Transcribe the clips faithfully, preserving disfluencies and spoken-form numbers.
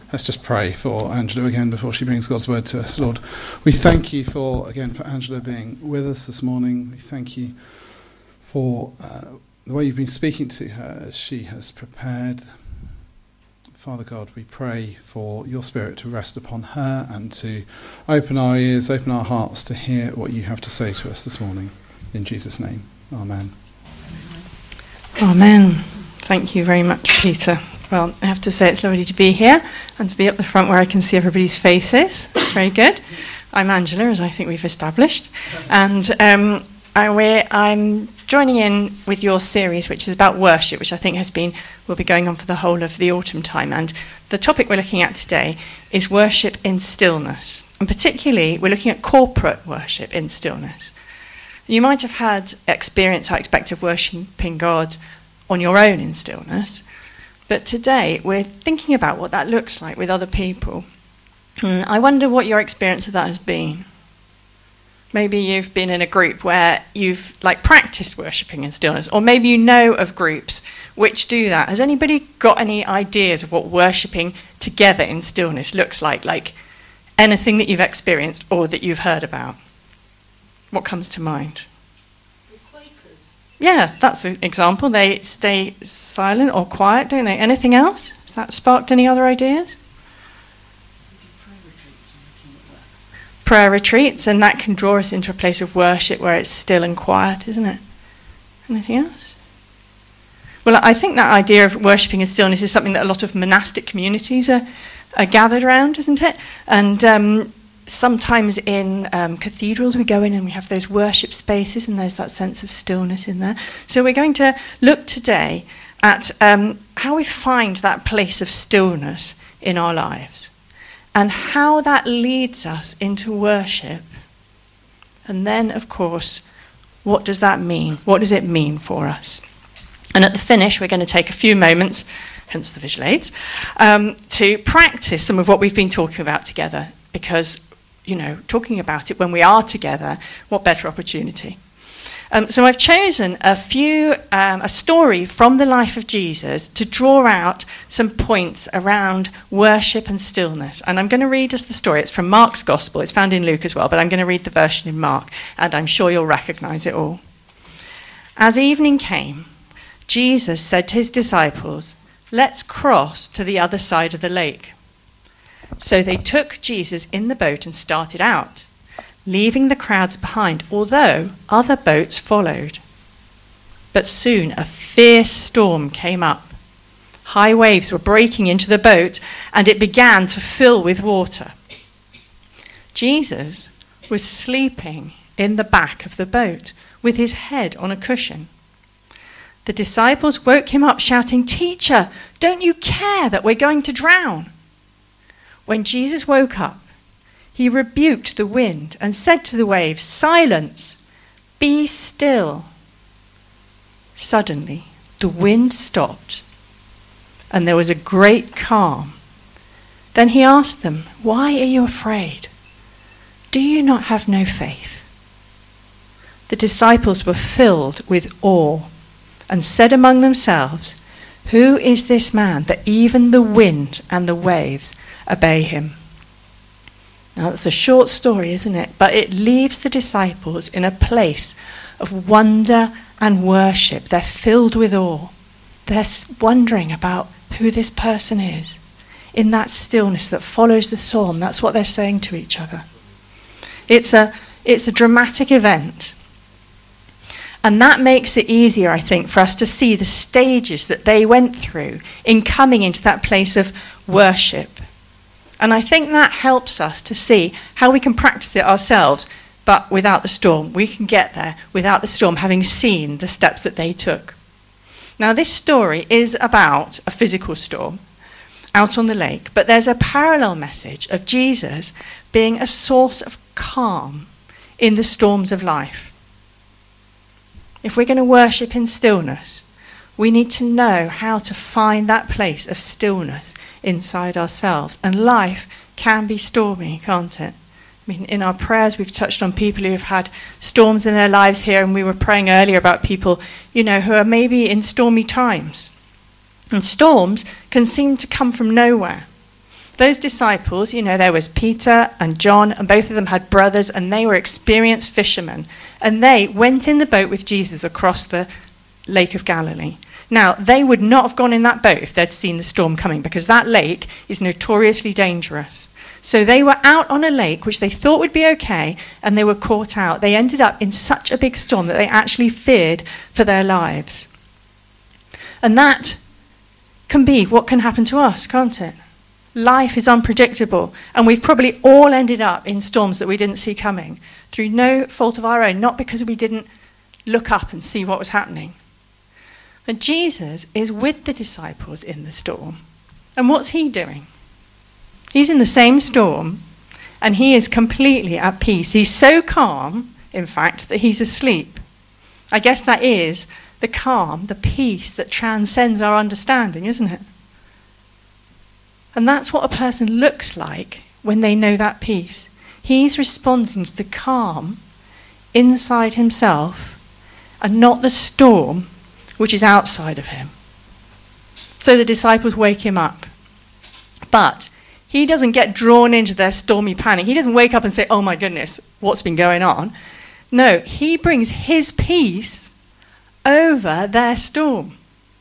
Let's just pray for Angela again before she brings God's word to us. Lord, we thank you for, again, for Angela being with us this morning. We thank you for uh, the way you've been speaking to her as she has prepared. Father God, we pray for your Spirit to rest upon her and to open our ears, open our hearts to hear what you have to say to us this morning. In Jesus' name, amen. Amen. Thank you very much, Peter. Well, I have to say it's lovely to be here and to be up the front where I can see everybody's faces. It's very good. I'm Angela, as I think we've established. And um, I, we're, I'm joining in with your series, which is about worship, which I think has been will be going on for the whole of the autumn time. And the topic we're looking at today is worship in stillness. And particularly, we're looking at corporate worship in stillness. You might have had experience, I expect, of worshipping God on your own in stillness. But today, we're thinking about what that looks like with other people. Hmm, I wonder what your experience of that has been. Maybe you've been in a group where you've like practiced worshipping in stillness, or maybe you know of groups which do that. Has anybody got any ideas of what worshipping together in stillness looks like? Like anything that you've experienced or that you've heard about? What comes to mind? Yeah, that's an example. They stay silent or quiet, don't they? Anything else? Has that sparked any other ideas? Prayer retreats, and that can draw us into a place of worship where it's still and quiet, isn't it? Anything else? Well, I think that idea of worshipping in stillness is something that a lot of monastic communities are, are gathered around, isn't it? And um, sometimes in um, cathedrals we go in and we have those worship spaces and there's that sense of stillness in there. So we're going to look today at um, how we find that place of stillness in our lives and how that leads us into worship. And then, of course, what does that mean? What does it mean for us? And at the finish, we're going to take a few moments, hence the visual aids, um, to practice some of what we've been talking about together because you know, talking about it when we are together, what better opportunity? Um, so I've chosen a few, um, a story from the life of Jesus to draw out some points around worship and stillness. And I'm going to read us the story. It's from Mark's Gospel. It's found in Luke as well, but I'm going to read the version in Mark, and I'm sure you'll recognize it all. As evening came, Jesus said to his disciples, "Let's cross to the other side of the lake." So they took Jesus in the boat and started out, leaving the crowds behind, although other boats followed. But soon a fierce storm came up. High waves were breaking into the boat, and it began to fill with water. Jesus was sleeping in the back of the boat, with his head on a cushion. The disciples woke him up, shouting, "Teacher, don't you care that we're going to drown?" When Jesus woke up, he rebuked the wind and said to the waves, "Silence, be still." Suddenly, the wind stopped, and there was a great calm. Then he asked them, "Why are you afraid? Do you not have no faith?" The disciples were filled with awe and said among themselves, "Who is this man that even the wind and the waves obey him?" Now that's a short story, isn't it? But it leaves the disciples in a place of wonder and worship. They're filled with awe. They're wondering about who this person is. In that stillness that follows the psalm, that's what they're saying to each other. It's a, it's a dramatic event. And that makes it easier, I think, for us to see the stages that they went through in coming into that place of worship. And I think that helps us to see how we can practice it ourselves, but without the storm. We can get there without the storm, having seen the steps that they took. Now, this story is about a physical storm out on the lake, but there's a parallel message of Jesus being a source of calm in the storms of life. If we're going to worship in stillness, we need to know how to find that place of stillness inside ourselves. And life can be stormy, can't it? I mean, in our prayers, we've touched on people who have had storms in their lives here, and we were praying earlier about people, you know, who are maybe in stormy times. And storms can seem to come from nowhere. Those disciples, you know, there was Peter and John, and both of them had brothers, and they were experienced fishermen. And they went in the boat with Jesus across the Lake of Galilee. Now, they would not have gone in that boat if they'd seen the storm coming, because that lake is notoriously dangerous. So they were out on a lake which they thought would be okay, and they were caught out. They ended up in such a big storm that they actually feared for their lives. And that can be what can happen to us, can't it? Life is unpredictable, and we've probably all ended up in storms that we didn't see coming through no fault of our own, not because we didn't look up and see what was happening. And Jesus is with the disciples in the storm. And what's he doing? He's in the same storm, and he is completely at peace. He's so calm, in fact, that he's asleep. I guess that is the calm, the peace that transcends our understanding, isn't it? And that's what a person looks like when they know that peace. He's responding to the calm inside himself and not the storm which is outside of him. So the disciples wake him up. But he doesn't get drawn into their stormy panic. He doesn't wake up and say, oh my goodness, what's been going on? No, he brings his peace over their storm.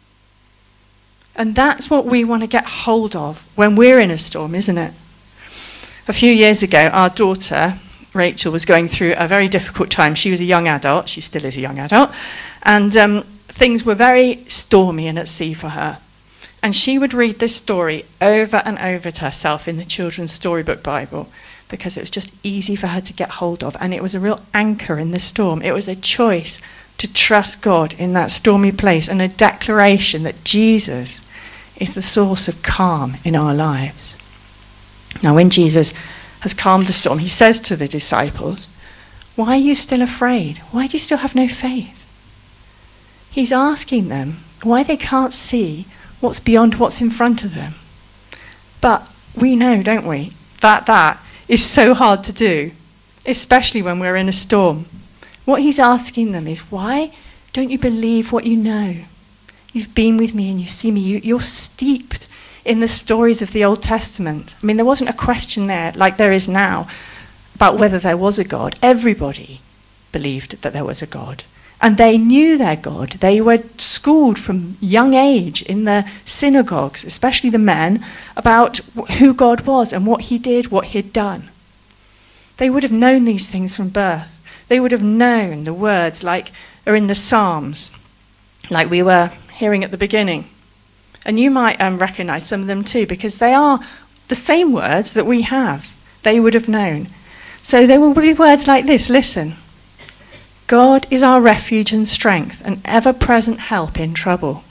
And that's what we want to get hold of when we're in a storm, isn't it? A few years ago, our daughter, Rachel, was going through a very difficult time. She was a young adult. She still is a young adult. And um, things were very stormy and at sea for her. And she would read this story over and over to herself in the children's storybook Bible, because it was just easy for her to get hold of. And it was a real anchor in the storm. It was a choice to trust God in that stormy place, and a declaration that Jesus is the source of calm in our lives. Now, when Jesus has calmed the storm, he says to the disciples, why are you still afraid? Why do you still have no faith? He's asking them why they can't see what's beyond what's in front of them. But we know, don't we, that that is so hard to do, especially when we're in a storm. What he's asking them is, why don't you believe what you know? You've been with me and you see me. You, you're steeped in the stories of the Old Testament. I mean, there wasn't a question there, like there is now, about whether there was a God. Everybody believed that there was a God. And they knew their God. They were schooled from young age in the synagogues, especially the men, about who God was and what he did, what he'd done. They would have known these things from birth. They would have known the words like are in the Psalms, like we were hearing at the beginning. And you might um, recognize some of them too, because they are the same words that we have. They would have known. So there will be words like this. Listen. God is our refuge and strength, an ever-present help in trouble.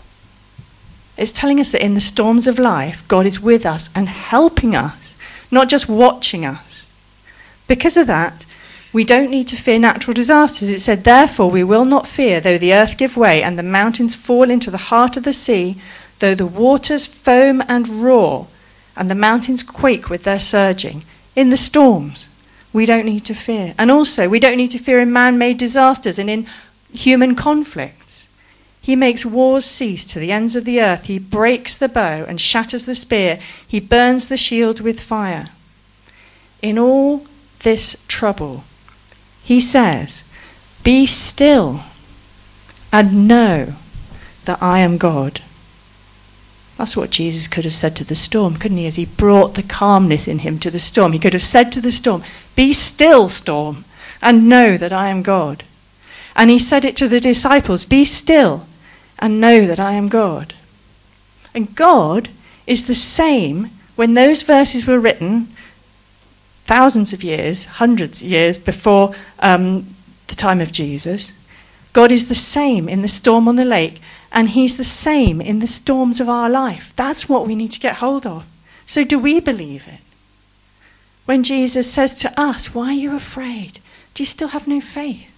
It's telling us that in the storms of life, God is with us and helping us, not just watching us. Because of that, we don't need to fear natural disasters. It said, therefore we will not fear, though the earth give way and the mountains fall into the heart of the sea, though the waters foam and roar and the mountains quake with their surging. In the storms, we don't need to fear. And also, we don't need to fear in man-made disasters and in human conflicts. He makes wars cease to the ends of the earth. He breaks the bow and shatters the spear. He burns the shield with fire. In all this trouble, he says, be still and know that I am God. That's what Jesus could have said to the storm, couldn't he? As he brought the calmness in him to the storm. He could have said to the storm, be still, storm, and know that I am God. And he said it to the disciples, be still and know that I am God. And God is the same when those verses were written thousands of years, hundreds of years before um, the time of Jesus. God is the same in the storm on the lake, and he's the same in the storms of our life. That's what we need to get hold of. So do we believe it? When Jesus says to us, why are you afraid? Do you still have no faith?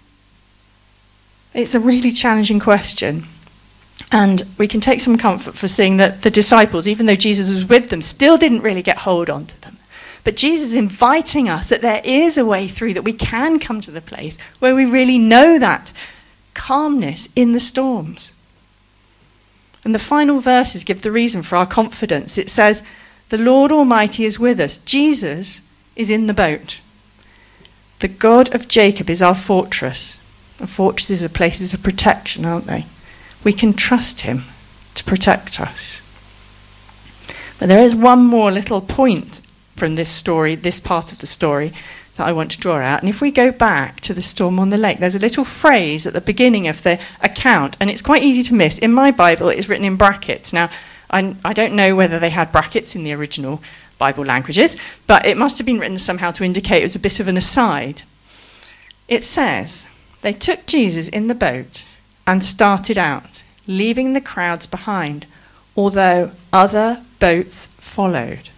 It's a really challenging question. And we can take some comfort for seeing that the disciples, even though Jesus was with them, still didn't really get hold onto them. But Jesus is inviting us that there is a way through, that we can come to the place where we really know that calmness in the storms. And the final verses give the reason for our confidence. It says, The Lord Almighty is with us. Jesus is in the boat. The God of Jacob is our fortress. And fortresses are places of protection, aren't they? We can trust him to protect us. But there is one more little point from this story, this part of the story, that I want to draw out. And if we go back to the storm on the lake, there's a little phrase at the beginning of the account, and it's quite easy to miss. In my Bible, it is written in brackets. Now, I, I don't know whether they had brackets in the original Bible languages, but it must have been written somehow to indicate it was a bit of an aside. It says, they took Jesus in the boat and started out, leaving the crowds behind, although other boats followed.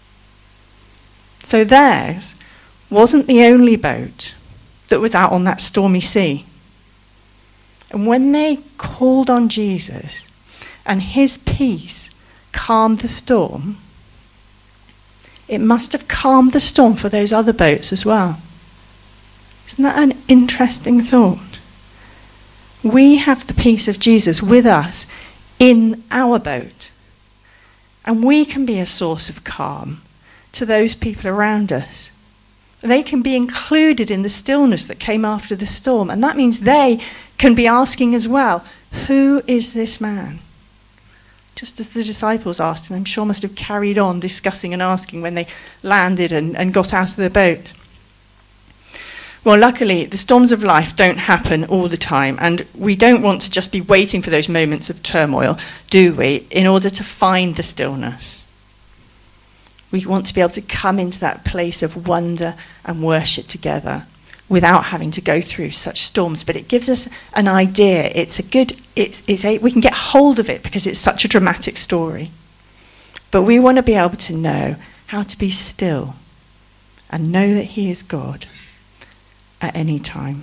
So theirs wasn't the only boat that was out on that stormy sea. And when they called on Jesus and his peace calmed the storm, it must have calmed the storm for those other boats as well. Isn't that an interesting thought? We have the peace of Jesus with us in our boat. And we can be a source of calm to those people around us. They can be included in the stillness that came after the storm. And that means they can be asking as well, who is this man? Just as the disciples asked, and I'm sure must have carried on discussing and asking when they landed and, and got out of the boat. Well, luckily, the storms of life don't happen all the time, and we don't want to just be waiting for those moments of turmoil, do we, in order to find the stillness. We want to be able to come into that place of wonder and worship together without having to go through such storms. But it gives us an idea. It's a good, it's, it's a, we can get hold of it because it's such a dramatic story. But we want to be able to know how to be still and know that he is God at any time.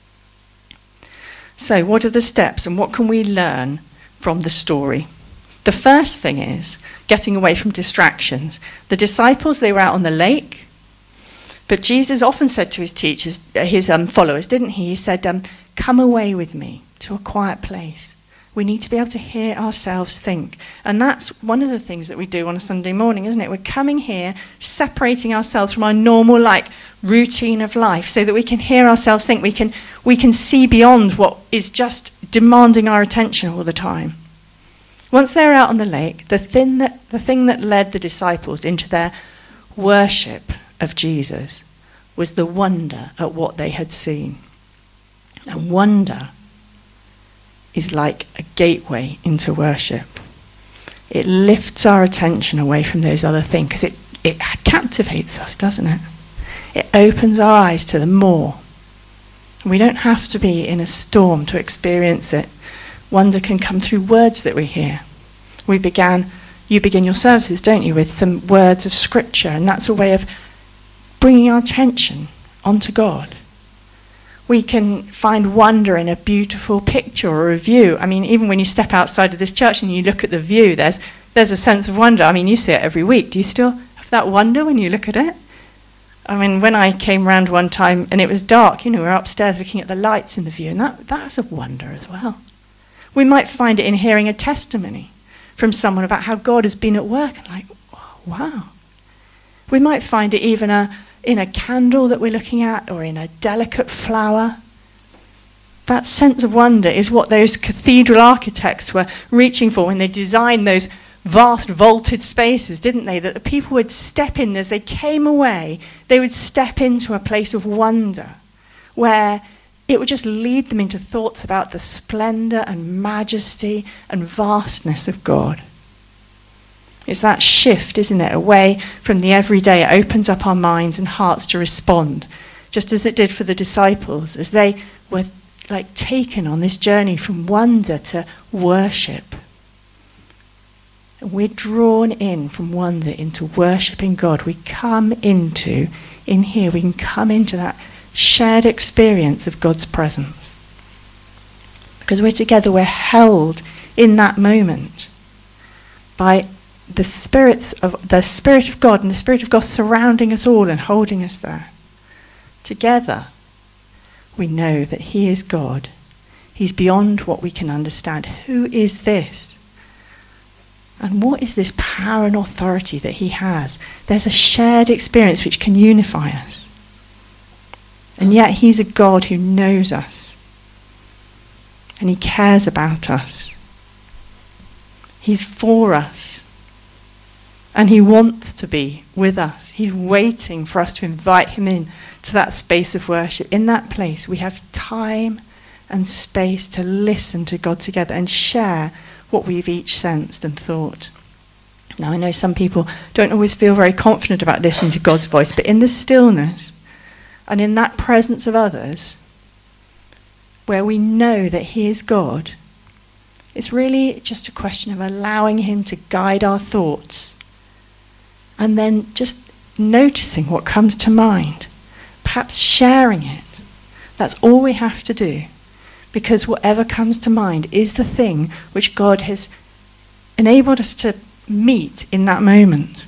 So what are the steps and what can we learn from the story? The first thing is getting away from distractions. The disciples, they were out on the lake, but Jesus often said to his teachers, his um, followers, didn't he? He said, um, come away with me to a quiet place. We need to be able to hear ourselves think. And that's one of the things that we do on a Sunday morning, isn't it? We're coming here, separating ourselves from our normal, like, routine of life so that we can hear ourselves think. We can, we can see beyond what is just demanding our attention all the time. Once they're out on the lake, the thing that, the thing that led the disciples into their worship of Jesus was the wonder at what they had seen. And wonder is like a gateway into worship. It lifts our attention away from those other things because it, it captivates us, doesn't it? It opens our eyes to the more. We don't have to be in a storm to experience it. Wonder can come through words that we hear. We began, you begin your services, don't you, with some words of scripture, and that's a way of bringing our attention onto God. We can find wonder in a beautiful picture or a view. I mean, even when you step outside of this church and you look at the view, there's there's a sense of wonder. I mean, you see it every week. Do you still have that wonder when you look at it? I mean, when I came round one time and it was dark, you know, we were upstairs looking at the lights in the view, and that that's a wonder as well. We might find it in hearing a testimony from someone about how God has been at work, and like, oh, wow. We might find it even a in a candle that we're looking at, or in a delicate flower. That sense of wonder is what those cathedral architects were reaching for when they designed those vast vaulted spaces, didn't they? That the people would step in as they came away, they would step into a place of wonder where it would just lead them into thoughts about the splendor and majesty and vastness of God. It's that shift, isn't it, away from the everyday. It opens up our minds and hearts to respond, just as it did for the disciples, as they were like taken on this journey from wonder to worship. And we're drawn in from wonder into worshipping God. We come into, in here, we can come into that shared experience of God's presence. Because we're together, we're held in that moment by the spirits of the Spirit of God and the Spirit of God surrounding us all and holding us there. Together, we know that he is God. He's beyond what we can understand. Who is this? And what is this power and authority that he has? There's a shared experience which can unify us. And yet he's a God who knows us. And he cares about us. He's for us. And he wants to be with us. He's waiting for us to invite him in to that space of worship. In that place, we have time and space to listen to God together and share what we've each sensed and thought. Now, I know some people don't always feel very confident about listening to God's voice, but in the stillness and in that presence of others, where we know that he is God, it's really just a question of allowing him to guide our thoughts and then just noticing what comes to mind, perhaps sharing it. That's all we have to do. Because whatever comes to mind is the thing which God has enabled us to meet in that moment.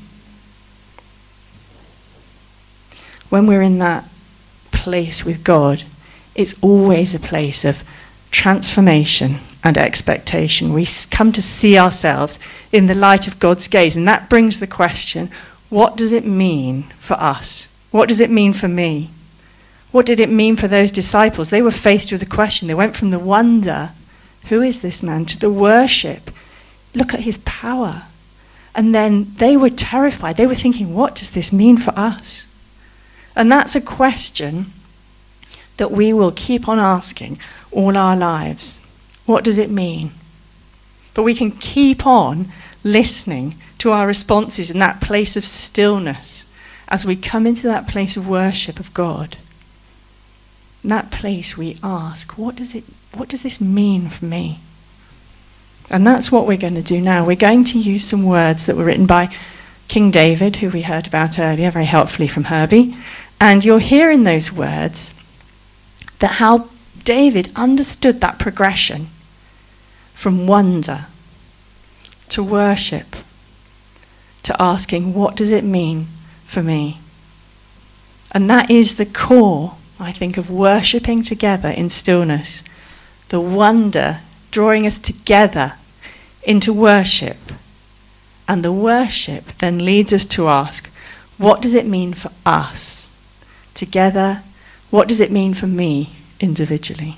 When we're in that place with God, it's always a place of transformation and expectation. We come to see ourselves in the light of God's gaze, and that brings the question, what does it mean for us? What does it mean for me? What did it mean for those disciples? They were faced with a question. They went from the wonder, who is this man, to the worship. Look at his power. And then they were terrified. They were thinking, what does this mean for us? And that's a question that we will keep on asking all our lives. What does it mean? But we can keep on listening to our responses in that place of stillness as we come into that place of worship of God. In that place we ask, what does it, what does this mean for me? And that's what we're going to do now. We're going to use some words that were written by King David, who we heard about earlier, very helpfully from Herbie. And you'll hear in those words that how David understood that progression from wonder to worship to asking, what does it mean for me? And that is the core, I think, of worshipping together in stillness. The wonder drawing us together into worship. And the worship then leads us to ask, what does it mean for us together? What does it mean for me individually?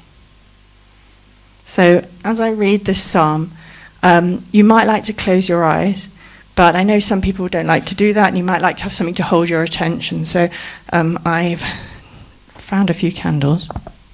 So as I read this psalm, um, you might like to close your eyes, but I know some people don't like to do that, and you might like to have something to hold your attention. So um, I've found a few candles.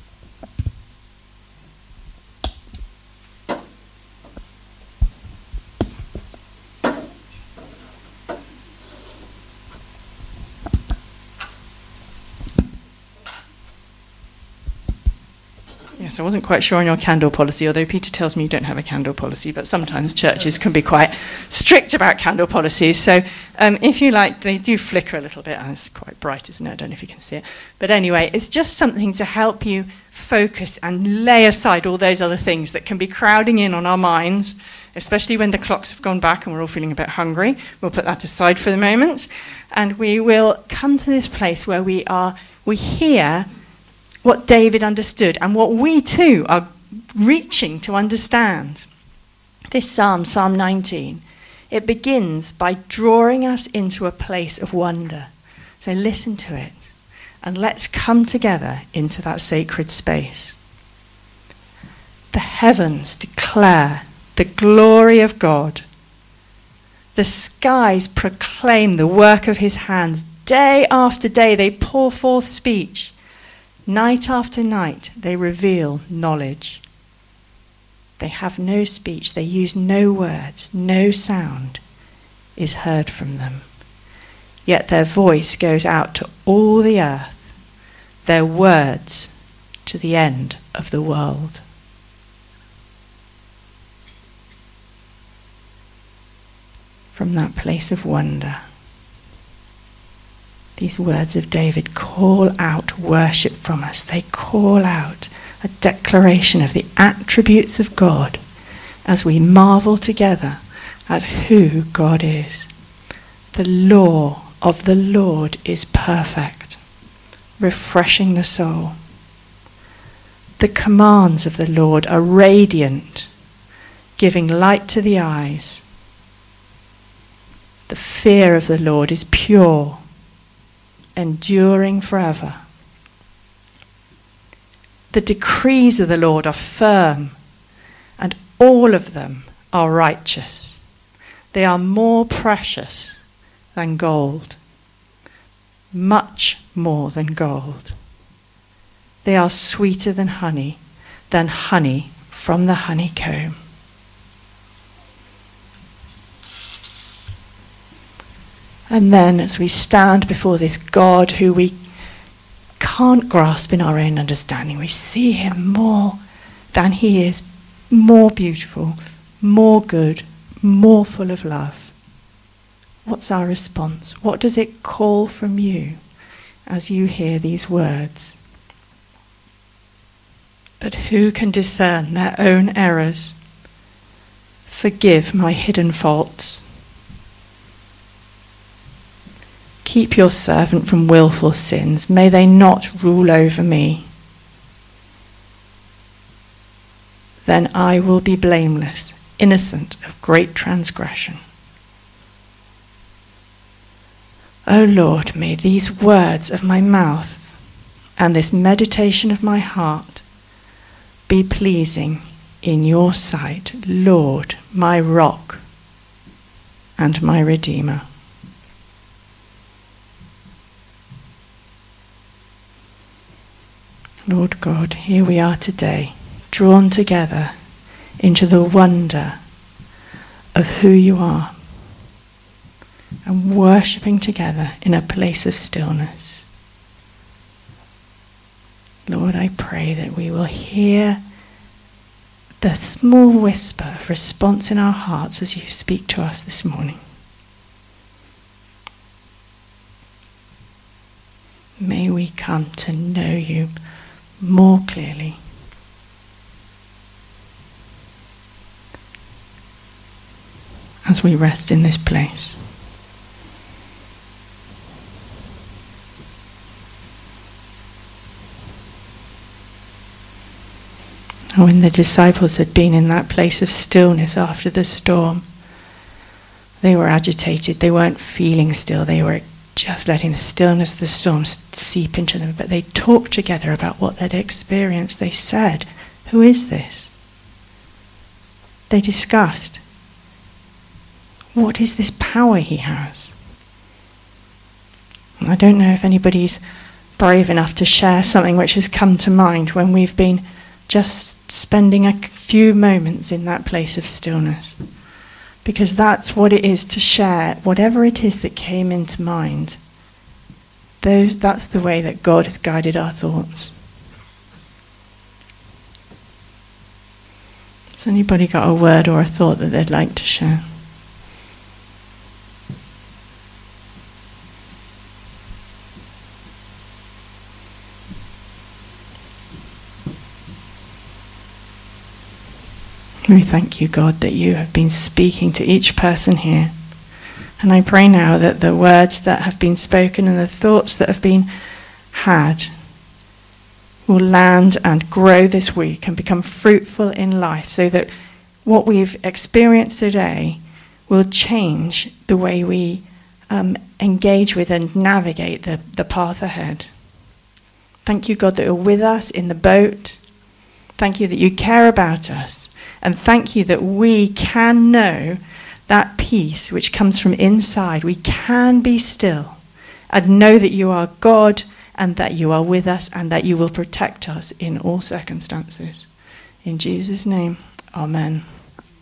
Yes, I wasn't quite sure on your candle policy, although Peter tells me you don't have a candle policy, but sometimes churches can be quite strict about candle policies. So um, if you like, they do flicker a little bit. Oh, it's quite bright, isn't it? I don't know if you can see it. But anyway, it's just something to help you focus and lay aside all those other things that can be crowding in on our minds, especially when the clocks have gone back and we're all feeling a bit hungry. We'll put that aside for the moment. And we will come to this place where we are, we hear what David understood and what we too are reaching to understand. This psalm, Psalm nineteen, it begins by drawing us into a place of wonder. So listen to it and let's come together into that sacred space. The heavens declare the glory of God. The skies proclaim the work of his hands. Day after day they pour forth speech. Night after night, they reveal knowledge. They have no speech, they use no words, no sound is heard from them. Yet their voice goes out to all the earth, their words to the end of the world. From that place of wonder, these words of David call out worship from us. They call out a declaration of the attributes of God as we marvel together at who God is. The law of the Lord is perfect, refreshing the soul. The commands of the Lord are radiant, giving light to the eyes. The fear of the Lord is pure, enduring forever. The decrees of the Lord are firm, and all of them are righteous. They are more precious than gold, much more than gold. They are sweeter than honey, than honey from the honeycomb. And then as we stand before this God who we can't grasp in our own understanding, we see him more than he is, more beautiful, more good, more full of love. What's our response? What does it call from you as you hear these words? But who can discern their own errors? Forgive my hidden faults. Keep your servant from willful sins. May they not rule over me. Then I will be blameless, innocent of great transgression. O Lord, may these words of my mouth and this meditation of my heart be pleasing in your sight, Lord, my rock and my Redeemer. Lord God, here we are today, drawn together into the wonder of who you are, and worshipping together in a place of stillness. Lord, I pray that we will hear the small whisper of response in our hearts as you speak to us this morning. May we come to know you more clearly. As we rest in this place. When the disciples had been in that place of stillness after the storm, they were agitated. They weren't feeling still. They were just letting the stillness of the storm seep into them. But they talked together about what they'd experienced. They said, "Who is this?" They discussed, what is this power he has? I don't know if anybody's brave enough to share something which has come to mind when we've been just spending a few moments in that place of stillness. Because that's what it is to share, whatever it is that came into mind. Those, that's the way that God has guided our thoughts. Has anybody got a word or a thought that they'd like to share? We thank you, God, that you have been speaking to each person here. And I pray now that the words that have been spoken and the thoughts that have been had will land and grow this week and become fruitful in life, so that what we've experienced today will change the way we um, engage with and navigate the, the path ahead. Thank you, God, that you're with us in the boat. Thank you that you care about us. And thank you that we can know that peace which comes from inside. We can be still and know that you are God and that you are with us and that you will protect us in all circumstances. In Jesus' name, amen.